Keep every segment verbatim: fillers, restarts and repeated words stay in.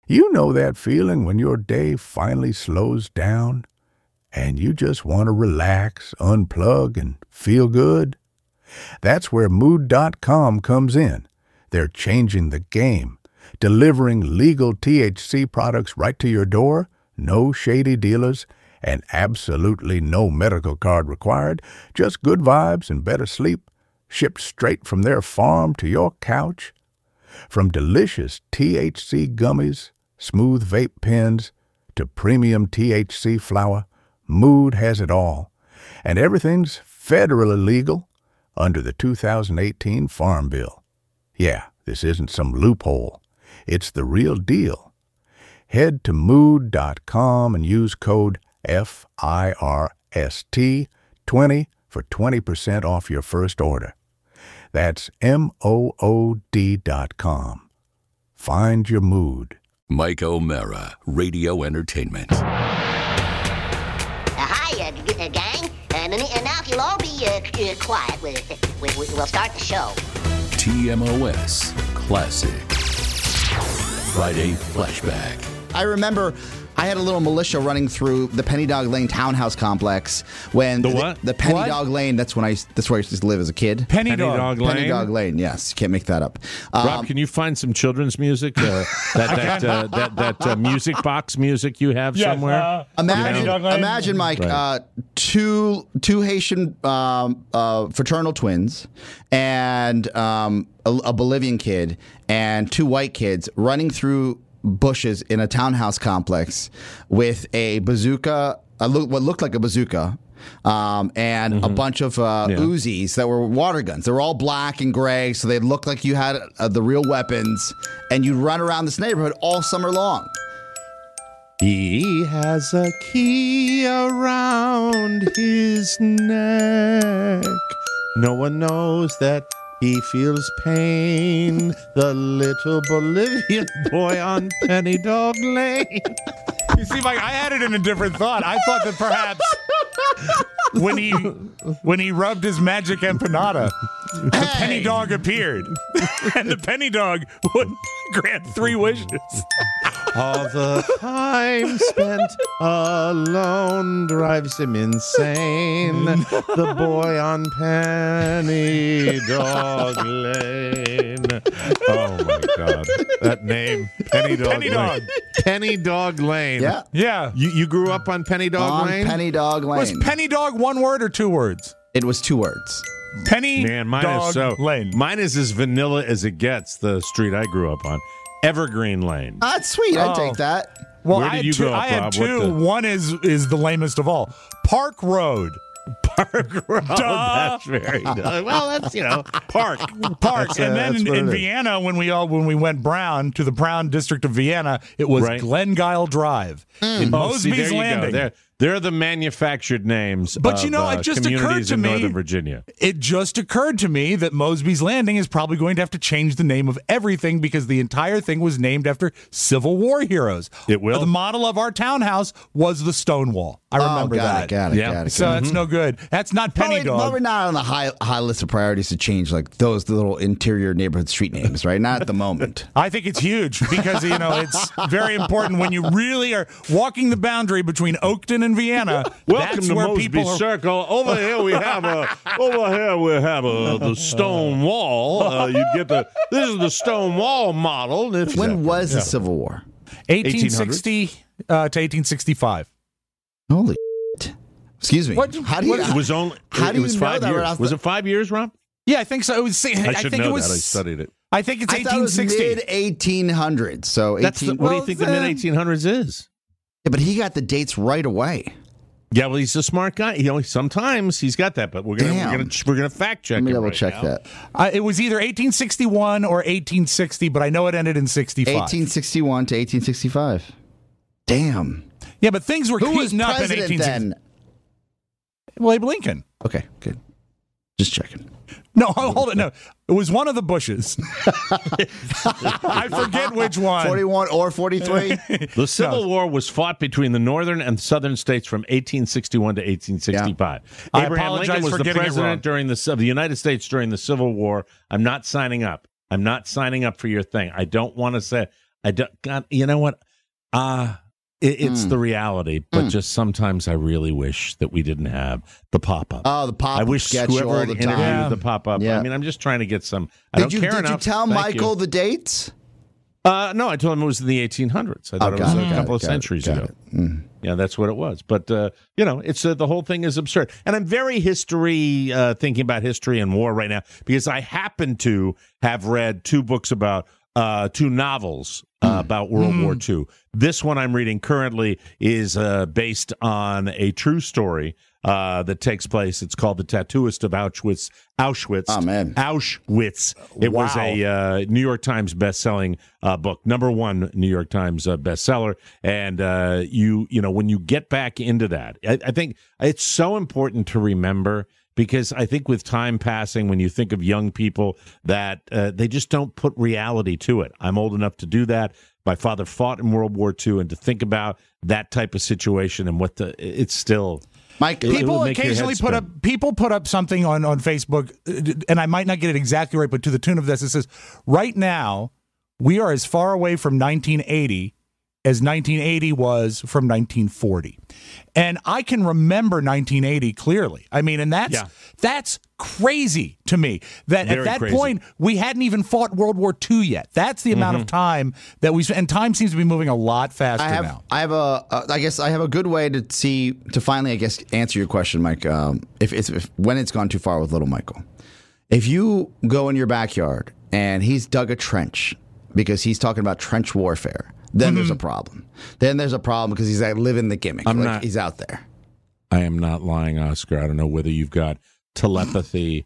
You know that feeling when your day finally slows down and you just want to relax, unplug, and feel good? That's where Mood dot com comes in. They're changing the game, delivering legal T H C products right to your door, no shady dealers, and absolutely no medical card required, just good vibes and better sleep, shipped straight from their farm to your couch. From delicious T H C gummies, smooth vape pens, to premium T H C flower, Mood has it all. And everything's federally legal under the two thousand eighteen Farm Bill. Yeah, this isn't some loophole. It's the real deal. Head to Mood dot com and use code F I R S T twenty for twenty percent off your first order. That's M O O D dot com. Find your mood. Mike O'Mara, Radio Entertainment. Uh, hi, uh, g- uh, gang. Uh, and now, if you'll all be uh, c- uh, quiet, we, we, we, we'll start the show. T M O S Classic. Friday Flashback. I remember I had a little militia running through the Penny Dog Lane townhouse complex when The what? The, the Penny What? Dog Lane. That's when I. That's where I used to live as a kid. Penny, Penny Dog. Dog Lane. Penny Dog Lane. Yes, can't make that up. Um, Rob, can you find some children's music? Uh, that that uh, that that uh, music box music you have Yes, somewhere. uh, Imagine, Penny Dog Lane. imagine, Mike, Right. uh, two two Haitian um, uh, fraternal twins and um, a, a Bolivian kid and two white kids running through bushes in a townhouse complex with a bazooka, a look, what looked like a bazooka, um, and a bunch of uh, Yeah. Uzis that were water guns. They were all black and gray, so they looked like you had uh, the real weapons, and you'd run around this neighborhood all summer long. He has a key around his neck. No one knows that he feels pain. The little Bolivian boy on Penny Dog Lane. You see, Mike, I had it in a different thought. I thought that perhaps when he when he rubbed his magic empanada, the penny dog appeared, and the penny dog would grant three wishes. All the time spent alone drives him insane. The boy on Penny Dog Lane. Oh my God, that name, Penny Dog Penny Lane. Dog. Penny Dog Lane. Yeah, Yeah. You you grew up on Penny Dog on Lane? Penny Dog Lane. Was penny dog one word or two words? It was two words. Penny Man, mine Dog is so Lane. mine is as vanilla as it gets. The street I grew up on, Evergreen Lane. That's sweet. I'd Oh. take that. Well, Where I did had you two, grow up, I had Rob? What two. the- One is is the lamest of all. Park Road. Park Road. That's very well. That's you know Park Park, That's, uh, and then that's in, what in it is. Vienna, when we all when we went brown to the Brown district of Vienna, it was Right. Glengyle Drive in Oh, see, Mosby's there you go. Landing. They're, they're the manufactured names. But of, you know, it uh, just occurred communities to in me- Northern Virginia. It just occurred to me that Mosby's Landing is probably going to have to change the name of everything because the entire thing was named after Civil War heroes. It will. The model of our townhouse was the Stonewall. I remember oh, got that. It, got it, Yeah. got it. So got it. that's no good. That's not Penny Probably, Dog. probably not on the high high list of priorities to change like those little interior neighborhood street names, right? Not at the moment. I think it's huge because, you know, it's very important when you really are walking the boundary between Oakton and Vienna. Welcome that's to where Mosby people are. Circle. Over here we have a. Over here we have a the stone wall. Uh, you get the. This is the stone wall model. If When was the Civil War? eighteen sixty uh, to eighteen sixty-five. Holy shit. Excuse me. What- How do you? it was only. How it do was you know five that years. right off Was the- it five years, Rob? Yeah, I think so. It was. I, I should think know it was. that. I studied it. I think it's I thought it was eighteen sixty. mid eighteen hundreds. So That's the, eighteen. what do you well, think the the- mid eighteen hundreds is? Yeah, but he got the dates right away. Yeah, well, he's a smart guy. You know, sometimes he's got that, but we're gonna Damn. we're gonna we're gonna fact check. Let me it double right check now. that. Uh, it was either eighteen sixty-one or eighteen sixty, but I know it ended in sixty-five. eighteen sixty-one to eighteen sixty-five. Damn. Yeah, but things were Who was heating up in president eighteen sixty. then? Well, Abe Lincoln. Okay, good. Just checking. No, hold it. No, it was one of the Bushes. I forget which one. forty-one or forty-three? The Civil War was fought between the northern and southern states from eighteen sixty-one to eighteen sixty-five. I Abraham apologize Lincoln was for the getting it wrong. president during the, of the United States during the Civil War. I'm not signing up. I'm not signing up for your thing. I don't want to say. I don't. God, you know what? Uh it, it's Mm. the reality. But Mm. just sometimes I really wish that we didn't have the pop up. Oh, the pop I wish sketch whoever all had the interviewed time. Yeah. the pop up. Yeah. I mean, I'm just trying to get some. I Did don't you care did enough. you tell Thank Michael you. the dates? Uh, no, I told him it was in the eighteen hundreds. I thought Oh, it was got a it, got couple it, of got it, centuries got ago. it. Mm. Yeah, that's what it was. But, uh, you know, it's uh, the whole thing is absurd. And I'm very history, uh, thinking about history and war right now because I happen to have read two books about, uh, two novels uh, about World War Two. This one I'm reading currently is uh, based on a true story uh, that takes place. It's called The Tattooist of Auschwitz. Auschwitz. Oh, man. Auschwitz. It was Wow. a uh, New York Times best-selling uh, book, number one New York Times uh, bestseller. And uh, you, you know, when you get back into that, I, I think it's so important to remember because I think with time passing, when you think of young people, that uh, they just don't put reality to it. I'm old enough to do that. My father fought in World War Two, and to think about that type of situation and what the it's still. Mike, It- it People would make your occasionally head put spin. up people put up something on, on Facebook, uh, and I might not get it exactly right, but to the tune of this, it says, right now, we are as far away from nineteen eighty as nineteen eighty was from nineteen forty. And I can remember nineteen eighty clearly. I mean, and that's Yeah. that's crazy to me. That Very at that crazy. point, we hadn't even fought World War Two yet. That's the amount of time that we and time seems to be moving a lot faster I have now. I have a uh, I guess I have a good way to see to finally I guess answer your question, Mike. Um, if it's if, when it's gone too far with little Michael, if you go in your backyard and he's dug a trench because he's talking about trench warfare, then there's a problem. Then there's a problem because he's like living the gimmick. I'm like, not- he's out there. I am not lying, Oscar. I don't know whether you've got telepathy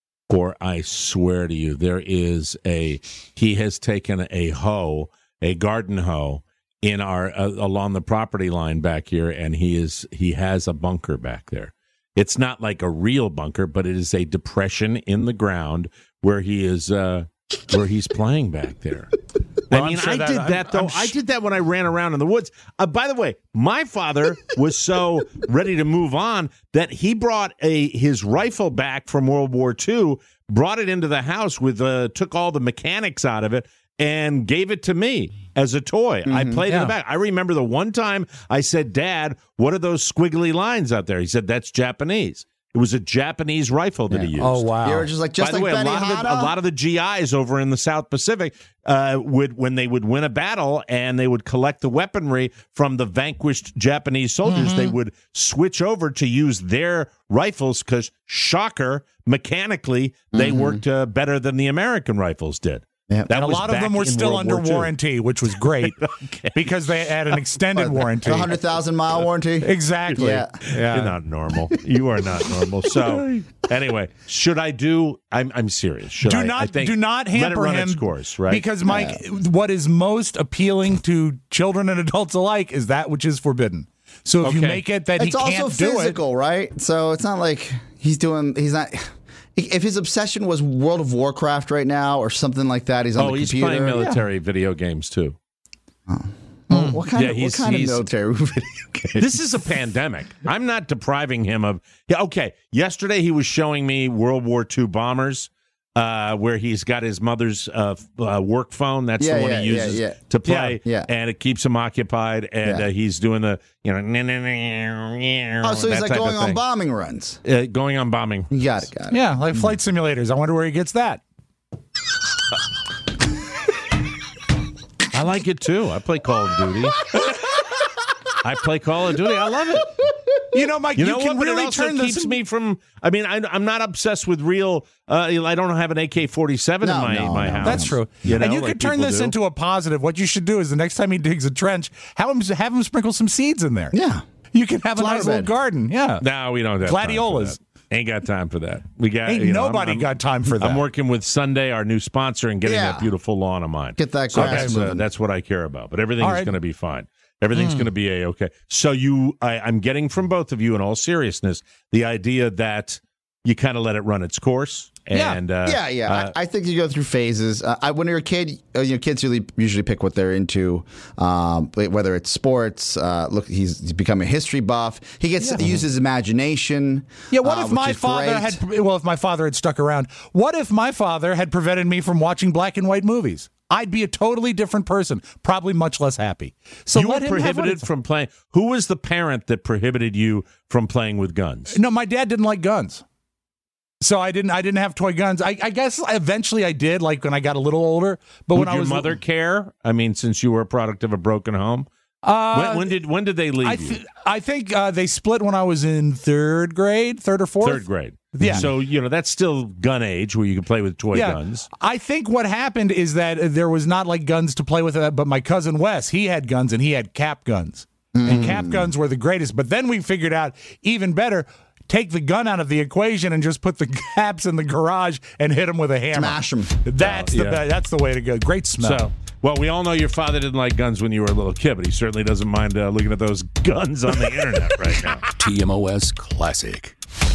or I swear to you, there is a, he has taken a hoe, a garden hoe in our, uh, along the property line back here, and he is, he has a bunker back there. It's not like a real bunker, but it is a depression in the ground where he is, uh, where he's playing back there. Well, I I'm mean, sure I that- did I'm- that though. I'm I sh- did that when I ran around in the woods. Uh, by the way, my father was so ready to move on that he brought a his rifle back from World War Two, brought it into the house with uh, took all the mechanics out of it and gave it to me as a toy. I played in Yeah. the back. I remember the one time I said, "Dad, what are those squiggly lines out there?" He said, "That's Japanese." It was a Japanese rifle that he used. Oh wow! They were just like just By the like way, a Benny lot, of the, a Hanna. lot of the G Is over in the South Pacific uh, would, when they would win a battle and they would collect the weaponry from the vanquished Japanese soldiers, Mm-hmm. they would switch over to use their rifles because, shocker, mechanically they Mm-hmm. worked uh, better than the American rifles did. Yeah. That And a was lot of back them were in still World under War Two. warranty, which was great because they had an extended warranty. A hundred thousand mile warranty. Exactly. Yeah. You're not normal. You are not normal. So, anyway, should I do? I'm I'm serious. Should Do I, not I think, do not let it hamper run him its course, right? Because Mike, what is most appealing to children and adults alike is that which is forbidden. So if you Okay. make it that It's he also can't do it, physical, right? So it's not like he's doing. He's not. If his obsession was World of Warcraft right now or something like that, he's on oh, the he's computer. playing military video games too. Oh, what kind Yeah, of what he's- kind of he's- military video game? This is a pandemic. I'm not depriving him of. Yeah, okay. Yesterday he was showing me World War Two bombers, uh, where he's got his mother's uh, f- uh, work phone. That's Yeah, the one yeah, he yeah, uses yeah. to play, Yeah, yeah. and it keeps him occupied. And Yeah. uh, he's doing the you know. Oh, so he's like going on bomb. bombing runs. Uh, going on bombing. You got it, got it. yeah, like flight simulators. I wonder where he gets that. I like it too. I play Call of Duty. I play Call of Duty. I love it. You know, Mike, You you, know can what? But really it also turn keeps this. me from. I mean, I, I'm not obsessed with real. Uh, I don't have an A K forty-seven in No, my no, my no. house. That's true. You know, and you like could turn people this do. into a positive. What you should do is the next time he digs a trench, have him have him sprinkle some seeds in there. Yeah. You can have Flower a nice little bed. garden. Yeah. No, we don't have Gladiolas. Time for that. Ain't got time for that. We got. Ain't you know, nobody I'm- got time for that. I'm working with Sunday, our new sponsor, and getting Yeah. that beautiful lawn of mine. Get that So grass that's, uh, moving. that's what I care about. But everything All is right. going to be fine. Everything's going to be a okay. So you, I, I'm getting from both of you, in all seriousness, the idea that you kind of let it run its course. Yeah. And uh, Yeah, yeah. uh, I, I think you go through phases. Uh, I, when you're a kid, uh, you know, kids really usually pick what they're into. Um, whether it's sports, uh, look, he's, he's become a history buff. He gets to use his imagination. Yeah, what uh, if which my is father great. had well, if my father had stuck around, what if my father had prevented me from watching black and white movies? I'd be a totally different person, probably much less happy. So you were let him have what prohibited it's- from playing. Who was the parent that prohibited you from playing with guns? No, my dad didn't like guns. So I didn't I didn't have toy guns. I, I guess eventually I did, like when I got a little older. But Would when I your was mother care? I mean, since you were a product of a broken home? uh, when, when did when did they leave I, you? th- I think uh, they split when I was in third grade, third or fourth. Third grade. Yeah. So, you know, that's still gun age where you can play with toy Yeah. guns. I think what happened is that uh, there was not like guns to play with, uh, but my cousin Wes, he had guns and he had cap guns. And cap guns were the greatest. But then we figured out even better, take the gun out of the equation and just put the caps in the garage and hit them with a hammer. Smash 'em. That's the Yeah. be- that's the way to go. Great smell. So, well, we all know your father didn't like guns when you were a little kid, but he certainly doesn't mind uh, looking at those guns on the internet right now. T M O S Classic.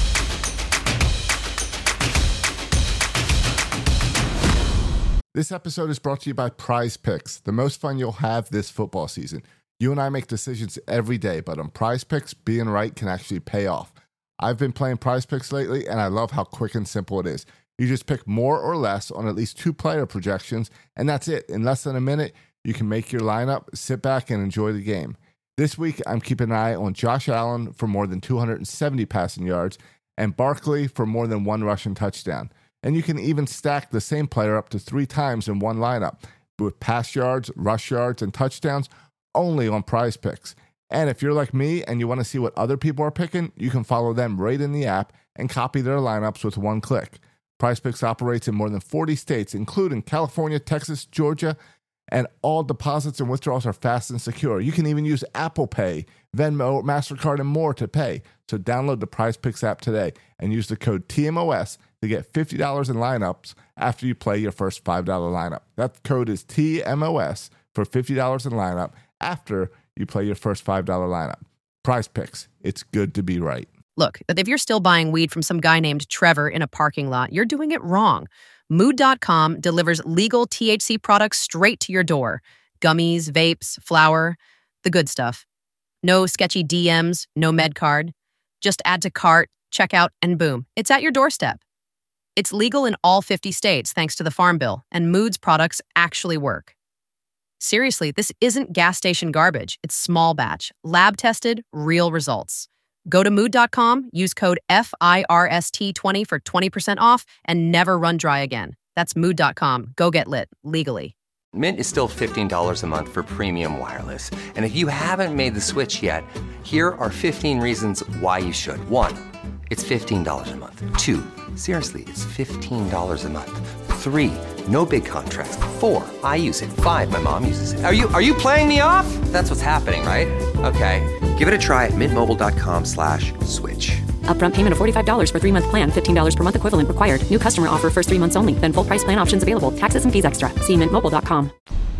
This episode is brought to you by Prize Picks, the most fun you'll have this football season. You and I make decisions every day, but on Prize Picks, being right can actually pay off. I've been playing Prize Picks lately, and I love how quick and simple it is. You just pick more or less on at least two player projections, and that's it. In less than a minute, you can make your lineup, sit back, and enjoy the game. This week, I'm keeping an eye on Josh Allen for more than two hundred seventy passing yards and Barkley for more than one rushing touchdown. And you can even stack the same player up to three times in one lineup with pass yards, rush yards, and touchdowns only on Prize Picks. And if you're like me and you want to see what other people are picking, you can follow them right in the app and copy their lineups with one click. Prize Picks operates in more than forty states, including California, Texas, Georgia, and all deposits and withdrawals are fast and secure. You can even use Apple Pay, Venmo, MasterCard, and more to pay. So download the Prize Picks app today and use the code T M O S to get fifty dollars in lineups after you play your first five dollars lineup. That code is T M O S for fifty dollars in lineup after you play your first five dollars lineup. Prize Picks. It's good to be right. Look, if you're still buying weed from some guy named Trevor in a parking lot, you're doing it wrong. Mood dot com delivers legal T H C products straight to your door. Gummies, vapes, flour, the good stuff. No sketchy D Ms, no med card. Just add to cart, checkout, and boom, it's at your doorstep. It's legal in all fifty states thanks to the Farm Bill, and Mood's products actually work. Seriously, this isn't gas station garbage. It's small batch, lab tested, real results. Go to mood dot com, use code F I R S T twenty for twenty percent off, and never run dry again. That's mood dot com. Go get lit, legally. Mint is still fifteen dollars a month for premium wireless. And if you haven't made the switch yet, here are fifteen reasons why you should. One, it's fifteen dollars a month. Two, seriously, it's fifteen dollars a month. Three, no big contracts. Four, I use it. Five, my mom uses it. Are you are you playing me off? That's what's happening, right? Okay, give it a try at mintmobile.com slash switch. Upfront payment of forty-five dollars for three-month plan, fifteen dollars per month equivalent required. New customer offer first three months only. Then full price plan options available. Taxes and fees extra. See mint mobile dot com.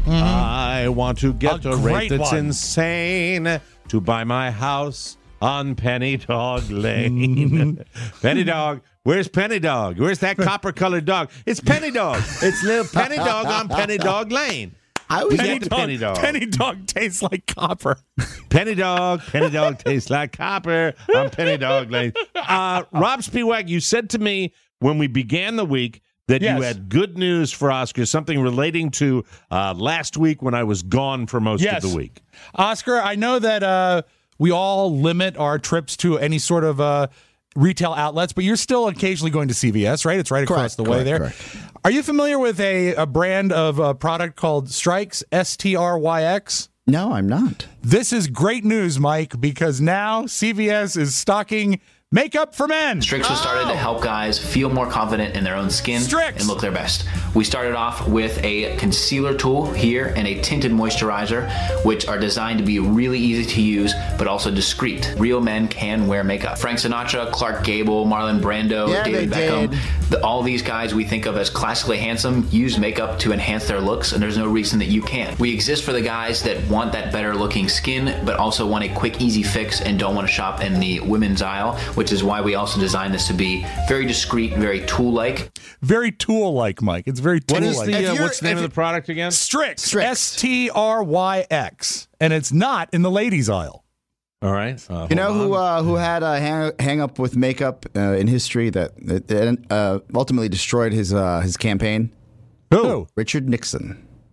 I want to get A a, rate great that's one. insane to buy my house on Penny Dog Lane. Penny Dog. Where's Penny Dog? Where's that copper-colored dog? It's Penny Dog. It's little Penny Dog on Penny Dog Lane. I always Penny get the the Penny Dog. Penny dog tastes like copper. Penny Dog. Penny Dog tastes like copper on Penny Dog Lane. Uh, Rob Spiewak, you said to me when we began the week that Yes. you had good news for Oscar, something relating to uh, last week when I was gone for most Yes. of the week. Oscar, I know that uh, we all limit our trips to any sort of uh, retail outlets, but you're still occasionally going to C V S, right? It's right across Correct, the way correct, there. correct. Are you familiar with a, a brand of a product called Strykes, S T R Y X? No, I'm not. This is great news, Mike, because now C V S is stocking makeup for men. Strix was started to help guys feel more confident in their own skin Strix. and look their best. We started off with a concealer tool here and a tinted moisturizer, which are designed to be really easy to use, but also discreet. Real men can wear makeup. Frank Sinatra, Clark Gable, Marlon Brando, Yeah, David they Beckham, did. the, all these guys we think of as classically handsome use makeup to enhance their looks, and there's no reason that you can't. We exist for the guys that want that better looking skin, but also want a quick, easy fix and don't want to shop in the women's aisle, which is why we also designed this to be very discreet, very tool-like. Very tool-like, Mike. It's very What tool-like. is the, If uh, you're- what's the name if of the product again? Strix, Strix. S T R Y X, and it's not in the ladies' aisle. All right. Uh, You know hold who on. uh, who had a hang, hang up with makeup uh, in history that, that uh, ultimately destroyed his uh, his campaign? Who? Richard Nixon.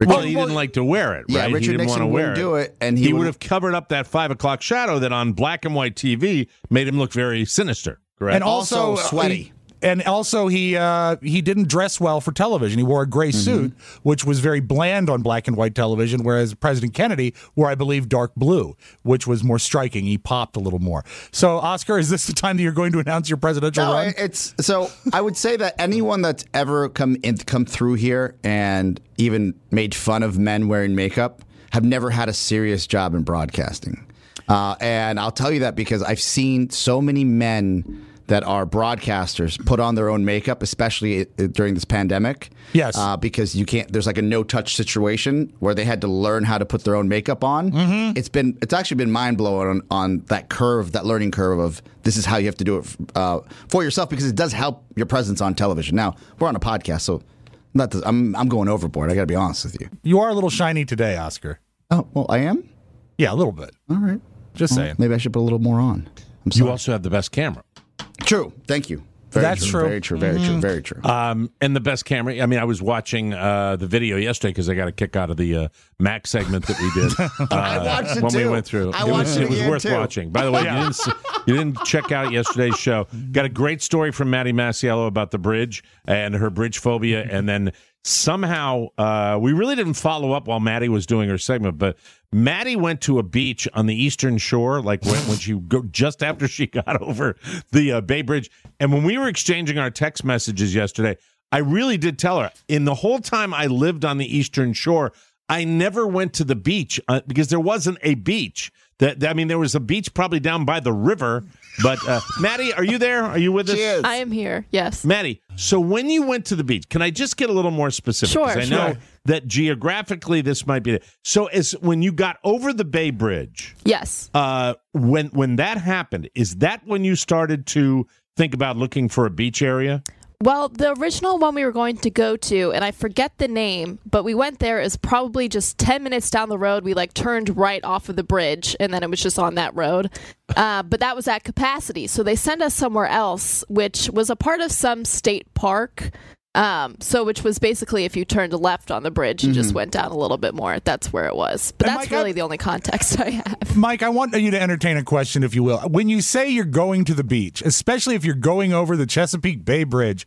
Well, he didn't like to wear it, Yeah, right? he Richard didn't Nixon want to wear wouldn't it. do it, and he he would would- have covered up that five o'clock shadow that on black and white T V made him look very sinister. Correct. And also, Also sweaty. he- and also, he uh, he didn't dress well for television. He wore a gray suit, which was very bland on black and white television, whereas President Kennedy wore, I believe, dark blue, which was more striking. He popped a little more. So, Oscar, is this the time that you're going to announce your presidential No, run? it's so. I would say that anyone that's ever come in, come through here and even made fun of men wearing makeup have never had a serious job in broadcasting. Uh, and I'll tell you that because I've seen so many men that are broadcasters put on their own makeup, especially during this pandemic. Yes. Uh, because you can't, there's like a no-touch situation where they had to learn how to put their own makeup on. Mm-hmm. It's been, it's actually been mind-blowing on, on that curve, that learning curve of this is how you have to do it uh, for yourself, because it does help your presence on television. Now, we're on a podcast, so not the, I'm, I'm going overboard. I got to be honest with you. You are a little shiny today, Oscar. Oh, well, I am? Yeah, a little bit. All right. Just Well, saying. Maybe I should put a little more on. I'm You sorry. also have the best camera. True. Thank you. Very That's true. Very true. Very true. Very true. Um, and the best camera. I mean, I was watching uh, the video yesterday because I got a kick out of the uh, Mac segment that we did. Uh, I watched it when we too. went through. I it was, watched it it was again, worth too. watching. By the way, you, didn't, s- you didn't check out yesterday's show. Got a great story from Maddie Masiello about the bridge and her bridge phobia, and then somehow uh, we really didn't follow up while Maddie was doing her segment, but Maddie went to a beach on the Eastern Shore, like when, when she go just after she got over the uh, Bay Bridge. And when we were exchanging our text messages yesterday, I really did tell her, in the whole time I lived on the Eastern Shore, I never went to the beach uh, because there wasn't a beach. That, that I mean, there was a beach probably down by the river. But uh, Maddie, are you there? Are you with us? She is. I am here. Yes. Maddie, so when you went to the beach, can I just get a little more specific? Sure, 'Cause I know sure. that geographically this might be it. So as when you got over the Bay Bridge, Yes. uh, when when that happened, is that when you started to think about looking for a beach area? Well, the original one we were going to go to, and I forget the name, but we went there, is probably just ten minutes down the road. We like turned right off of the bridge, and then it was just on that road. Uh, but that was at capacity. So they sent us somewhere else, which was a part of some state park. Um, so which was basically if you turned left on the bridge, you just went down a little bit more. That's where it was. But And that's Mike, really I- the only context I have. Mike, I want you to entertain a question, if you will. When you say you're going to the beach, especially if you're going over the Chesapeake Bay Bridge,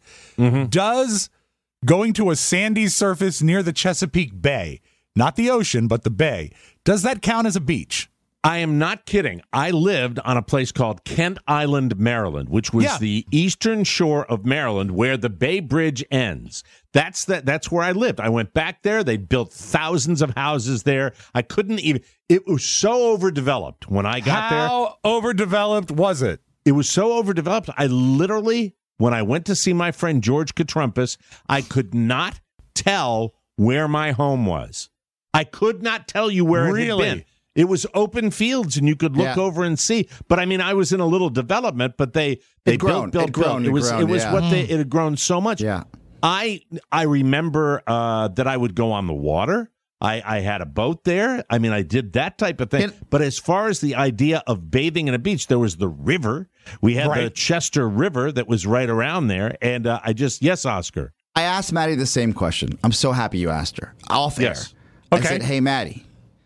does going to a sandy surface near the Chesapeake Bay, not the ocean, but the bay, does that count as a beach? I am not kidding. I lived on a place called Kent Island, Maryland, which was Yeah. the eastern shore of Maryland where the Bay Bridge ends. That's that that's where I lived. I went back there. They built thousands of houses there. I couldn't even it was so overdeveloped when I got there. How overdeveloped was it? It was so overdeveloped. I literally, when I went to see my friend George Katrumpus, I could not tell where my home was. I could not tell you where it Really? had been. It was open fields, and you could look Yeah. over and see. But I mean, I was in a little development, but they they It'd built, grown. built, It'd grown. built. It It'd was grown, it was yeah. what they it had grown so much. Yeah. I I remember uh, that I would go on the water. I, I had a boat there. I mean, I did that type of thing. And- but as far as the idea of bathing in a beach, there was the river. We had the Right. Chester River that was right around there. And uh, I just, yes, Oscar. I asked Maddie the same question. I'm so happy you asked her. Off air. Yes. I Okay. said, hey, Maddie,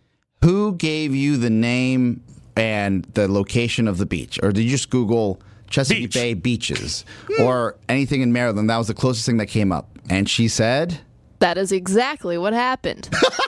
who gave you the name and the location of the beach? Or did you just Google Chesapeake Beach. Bay beaches or anything in Maryland? That was the closest thing that came up. And she said, That is exactly what happened.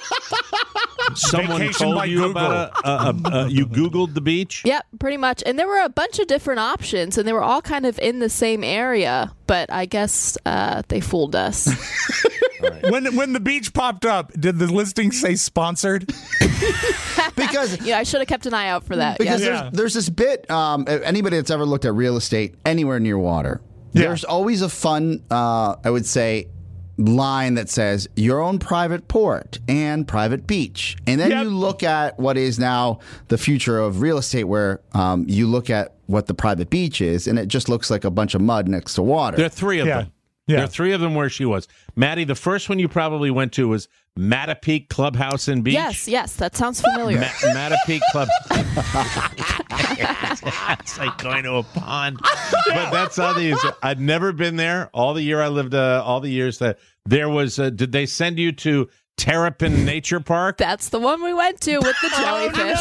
Someone Vacation told by you Google. about a, a, a, a, you Googled the beach? Yep, pretty much. And there were a bunch of different options, and they were all kind of in the same area, but I guess uh, they fooled us. When when the beach popped up, did the listing say sponsored? because Yeah, I should have kept an eye out for that. Because yes. Yeah. there's, there's this bit, um, anybody that's ever looked at real estate anywhere near water, Yeah. there's always a fun, uh, I would say, line that says your own private port and private beach. And then Yep. you look at what is now the future of real estate, where um, you look at what the private beach is, and it just looks like a bunch of mud next to water. There are three of Yeah. them. Yeah. There are three of them where she was. Maddie, the first one you probably went to was Mattapeake Clubhouse and Beach. Yes, yes, that sounds familiar. Ma- Mattapeake Club. It's like going to a pond, but that's how these. I'd never been there. All the year I lived, uh, all the years that there was. Uh, did they send you to Terrapin Nature Park. That's the one we went to with the jellyfish.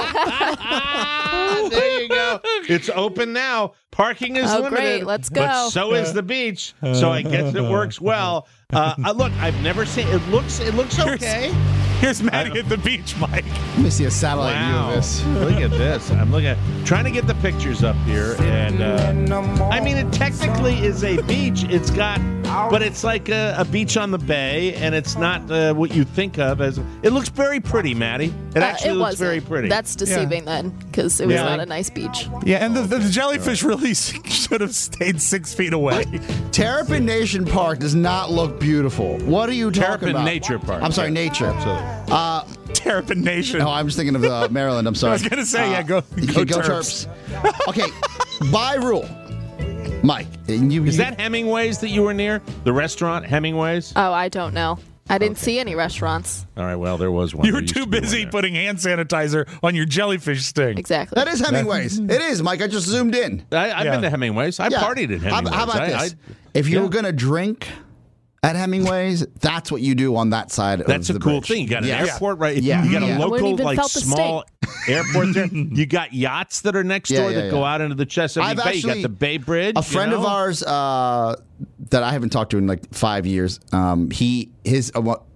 Oh, no. There you go. It's open now. Parking is Oh, limited. great. Let's go. But so is the beach. So I guess it works well. Uh, uh, look, I've never seen it. Looks it looks okay. Here's Maddie at the beach, Mike. Let me see a satellite view Wow. of this. Look at this. I'm looking at trying to get the pictures up here, and uh, I mean, it technically is a beach. It's got, but it's like a, a beach on the bay, and it's not uh, what you think of as. It looks very pretty, Maddie. It Uh, actually it looks wasn't. very pretty. That's deceiving then, because it was Yeah. not a nice beach. Yeah, and the, the jellyfish really should have stayed six feet away. Terrapin Nation Park does not look beautiful. What are you talking Terrapin about? Nature Park. I'm sorry, nature. Absolutely. Uh, Terrapin Nation. no, I'm just thinking of uh, Maryland. I'm sorry. I was gonna say, yeah, go- Uh, go Terps. Terps. Okay, by rule, Mike. and You, Is you- that Hemingway's that you were near? The restaurant Hemingway's? Oh, I don't know. I didn't see any restaurants. All right, well, there was one. You were There used too to be one busy there. putting hand sanitizer on your jellyfish sting. Exactly. That is Hemingway's. It is, Mike. I just zoomed in. I, I've Yeah. been to Hemingway's. I Yeah. partied at How- Hemingway's. How, about I- this? I- if you yeah. were going to drink at Hemingway's, that's what you do on that side That's of a the cool bridge. thing. You got an Yes. airport, right? Yeah. You got a Yeah. I wouldn't local, even like, felt the small airport there. You got yachts that are next Yeah, door yeah, that go yeah. out into the Chesapeake I've Bay. You got actually- the Bay Bridge. A friend you know? of ours uh, that I haven't talked to in like five years. Um, he his uh, what-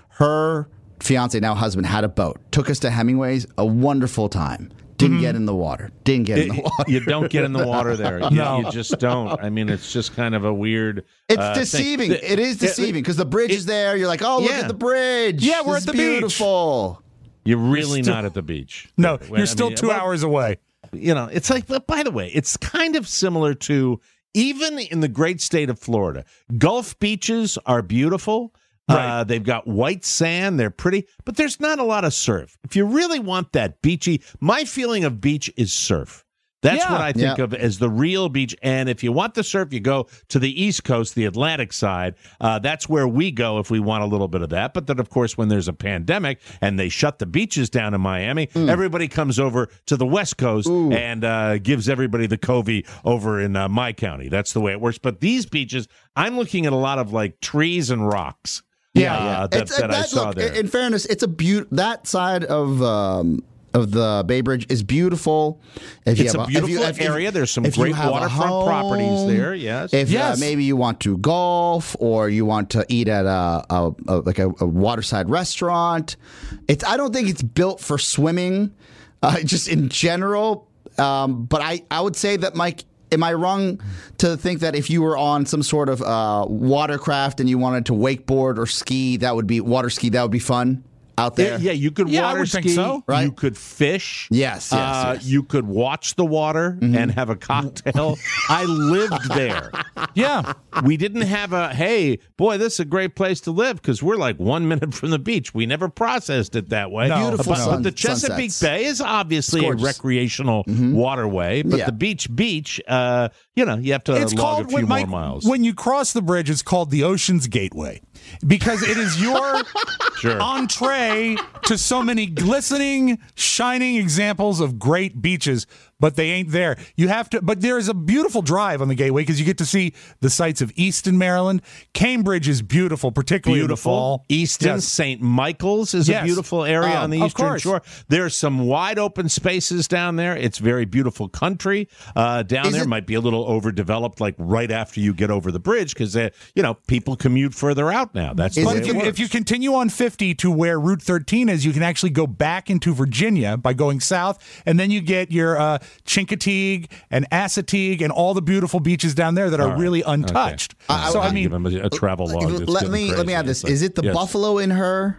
her fiance, now husband, had a boat. Took us to Hemingway's. A wonderful time. Didn't get in the water. Didn't get in the It- water. You don't get in the water there. You, No. you just don't. I mean, it's just kind of a weird. It's uh, thing. deceiving. The- It is deceiving because the bridge it- is there. You're like, oh, look Yeah. at the bridge. Yeah, we're This at the is beach. beautiful. You're really still- not at the beach. No, Well, you're I still mean, two well, hours away. You know, it's like, but by the way, it's kind of similar to even in the great state of Florida. Gulf beaches are beautiful. Right. Uh, they've got white sand. They're pretty, but there's not a lot of surf. If you really want that beachy, my feeling of beach is surf. That's Yeah. what I think Yeah. of as the real beach. And if you want the surf, you go to the East Coast, the Atlantic side. Uh, that's where we go if we want a little bit of that. But then, of course, when there's a pandemic and they shut the beaches down in Miami, everybody comes over to the West Coast and uh, gives everybody the covey over in uh, my county. That's the way it works. But these beaches, I'm looking at a lot of like trees and rocks. Yeah, uh, yeah. That, It's- that I that- saw look, there. In fairness, it's a beaut. That side of um, of the Bay Bridge is beautiful. If you It's have a beautiful if you- if you- area. There's some if you great have a waterfront properties home, there. Yes. If Yes. uh, maybe you want to golf or you want to eat at a, a, a like a, a waterside restaurant, it's. I don't think it's built for swimming, uh, just in general. Um, but I, I would say that Mike. Am I wrong to think that if you were on some sort of uh, watercraft and you wanted to wakeboard or ski, that would be water ski? That would be fun out there. Yeah, yeah, you could Yeah, I water would ski. think so. Right. You could fish. Yes, yes, Uh, yes. You could watch the water and have a cocktail. I lived there. Yeah. We didn't have a, hey, boy, this is a great place to live because we're like one minute from the beach. We never processed it that way. No, Beautiful but, sun- but the Chesapeake sunsets. Bay is obviously It's a gorgeous. recreational waterway. But Yeah. the beach, beach, uh, you know, you have to It's log called a few when, more Mike, miles. when you cross the bridge. It's called the Ocean's Gateway because it is your Sure. entree to so many glistening, shining examples of great beaches, but they ain't there. You have to, but there is a beautiful drive on the Gateway because you get to see the sights of Easton, Maryland. Cambridge is beautiful, particularly in the Beautiful. fall. Easton, Yes. Saint Michael's is Yes. a beautiful area Oh, on the of Eastern course. Shore. There's some wide open spaces down there. It's very beautiful country uh, down Is there. it- Might be a little overdeveloped, like right after you get over the bridge, because you know people commute further out now. That's the Is way But it- it if you, works. if you continue on fifty to where Route thirteen is, you can actually go back into Virginia by going south, and then you get your uh, Chincoteague and Assateague and all the beautiful beaches down there that are All right. really untouched. Okay. So I Give mean, him a, a travel log. that's let getting me let me crazy. add this. It's like- Is it the Yes. buffalo in her?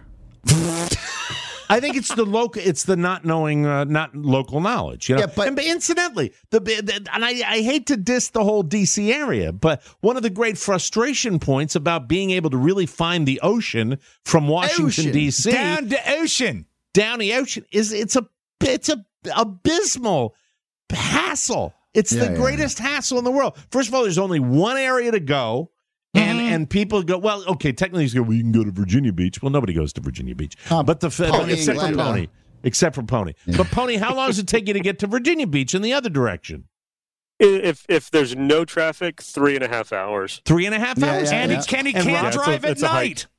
I think it's the local. It's the not knowing, uh, not local knowledge. You know. Yeah, but- and, but incidentally, the, the and I, I hate to diss the whole D C area, but one of the great frustration points about being able to really find the ocean from Washington Ocean. D C down to ocean. down the ocean is it's a it's a abysmal hassle. It's Yeah, the yeah, greatest hassle in the world. First of all, there's only one area to go. And Mm-hmm. and people go, well, okay, technically you go, well, you can go to Virginia Beach. Well, nobody goes to Virginia Beach. Uh, but the Pony except for and Glenda. Pony. Except for Pony. But Pony, how long does it take you to get to Virginia Beach in the other direction? If if there's no traffic, three and a half hours. Three and a half Yeah, hours. yeah, And yeah. he can he And can't Rob- it's a- drive at it's a hike. night.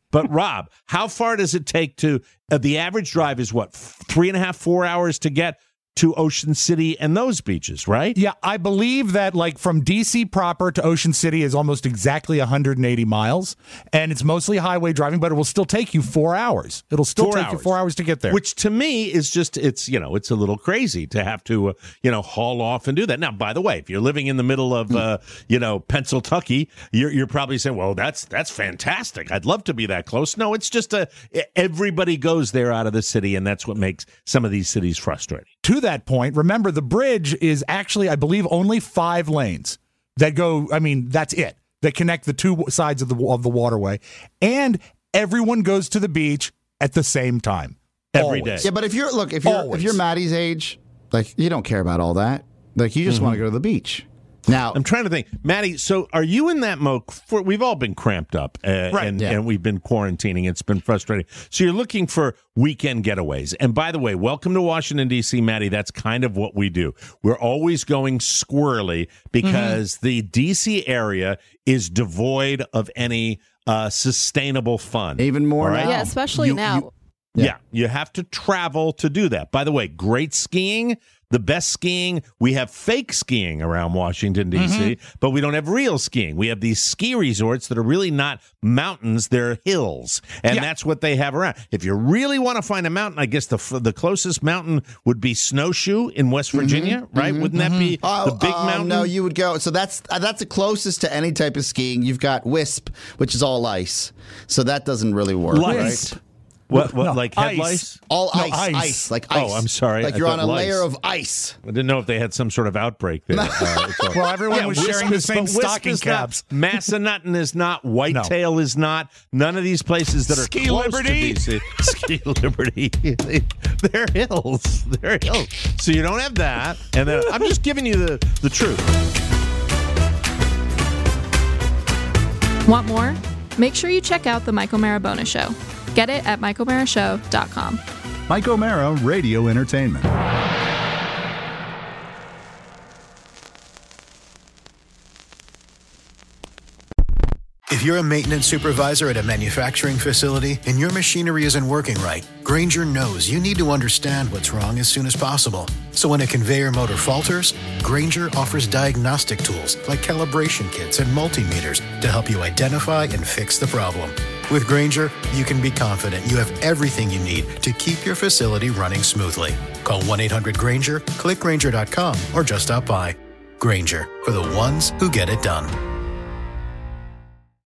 But Rob, how far does it take to uh, the average drive is what, three and a half, four hours to get to Ocean City and those beaches, right? Yeah, I believe that like from D C proper to Ocean City is almost exactly one hundred eighty miles, and it's mostly highway driving, but it will still take you four hours. It'll still Four take hours. you four hours to get there. Which to me is just, it's, you know, it's a little crazy to have to, uh, you know, haul off and do that. Now, by the way, if you're living in the middle of, uh, you know, Pennsylvania, you're, you're probably saying, well, that's, that's fantastic. I'd love to be that close. No, it's just a, everybody goes there out of the city, and that's what makes some of these cities frustrating. To that point, remember the bridge is actually, I believe, only five lanes that go. I mean, that's it. That connect the two sides of the of the waterway, and everyone goes to the beach at the same time every Always. day. Yeah, but if you're look, if you're Always. if you're Maddie's age, like you don't care about all that. Like you just Mm-hmm. want to go to the beach. Now, I'm trying to think, Maddie. So, are you in that mode? For, we've all been cramped up, uh, Right, and, yeah. and we've been quarantining. It's been frustrating. So, you're looking for weekend getaways. And by the way, welcome to Washington D C, Maddie. That's kind of what we do. We're always going squirrely because Mm-hmm. the D C area is devoid of any uh, sustainable fun. even more All right? now. Yeah, especially You- now. you- Yeah, you have to travel to do that. By the way, great skiing, the best skiing. We have fake skiing around Washington, D C, Mm-hmm. but we don't have real skiing. We have these ski resorts that are really not mountains, they're hills. And Yeah. that's what they have around. If you really want to find a mountain, I guess the f- the closest mountain would be Snowshoe in West Virginia, right? Wouldn't that be Oh, the big um, mountain? No, you would go. So that's uh, that's the closest to any type of skiing. You've got Wisp, which is all ice. So that doesn't really work, Lice. right? What, what No, like head ice. lice? All No, ice, ice. ice, like ice. Oh, I'm sorry. Like I you're thought on a lice. layer of ice. I didn't know if they had some sort of outbreak there. Uh, so- Well, everyone was Wisp sharing the is- same but Wisp stocking is not- caps. Massanutten is not. Whitetail is not. None of these places that are Ski close Liberty? to D C. Ski Liberty. They're hills. They're hills. So you don't have that. And then I'm just giving you the, the truth. Want more? Make sure you check out The Mike O'Mara Bonus Show. Get it at mike o'mara show dot com. Mike O'Mara Radio Entertainment. If you're a maintenance supervisor at a manufacturing facility and your machinery isn't working right, Grainger knows you need to understand what's wrong as soon as possible. So when a conveyor motor falters, Grainger offers diagnostic tools like calibration kits and multimeters to help you identify and fix the problem. With Grainger, you can be confident you have everything you need to keep your facility running smoothly. Call one eight hundred Grainger, click Grainger dot com, or just stop by. Grainger, for the ones who get it done.